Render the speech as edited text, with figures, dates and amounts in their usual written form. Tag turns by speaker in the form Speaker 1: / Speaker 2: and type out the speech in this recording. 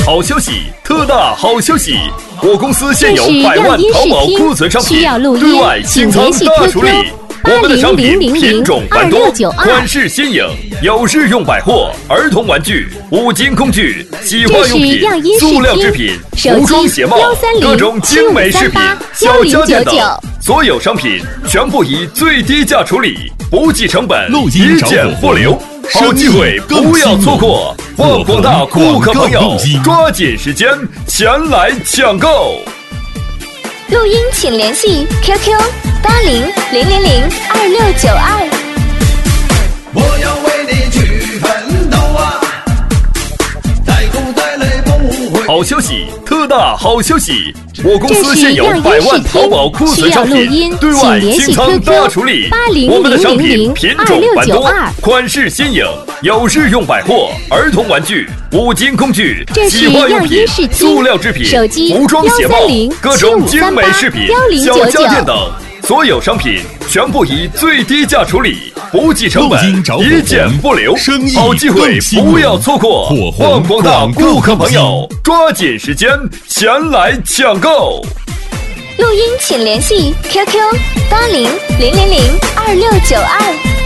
Speaker 1: 好消息，特大好消息！我公司现有100万淘宝库存商品，对外清仓大处理。我们的商品品种繁多，款式新颖，有日用百货、儿童玩具、五金工具、洗化用品、塑料制品、服装鞋帽、各种精美饰品、小家电等，所有商品全部以最低价处理，不计成本，一件不留。好机会不要错过，望广大顾客朋友抓紧时间前来抢购。
Speaker 2: 录音请联系 QQ8000026992。
Speaker 3: 我要为你去奋斗啊！再苦再累不会。
Speaker 1: 好消息，特大好消息！我公司现有100万淘宝库存商品，对外清仓大处理。我们的商品品种繁多，款式新颖，有日用百货、儿童玩具、五金工具、洗化用品、塑料制品、服装鞋帽、各种精美饰品、小家电等，所有商品全部以最低价处理，不计成本，一件不留。好机会不要错过，望广大顾客朋友抓紧时间前来抢购。
Speaker 2: 录音请联系 QQ8000026992。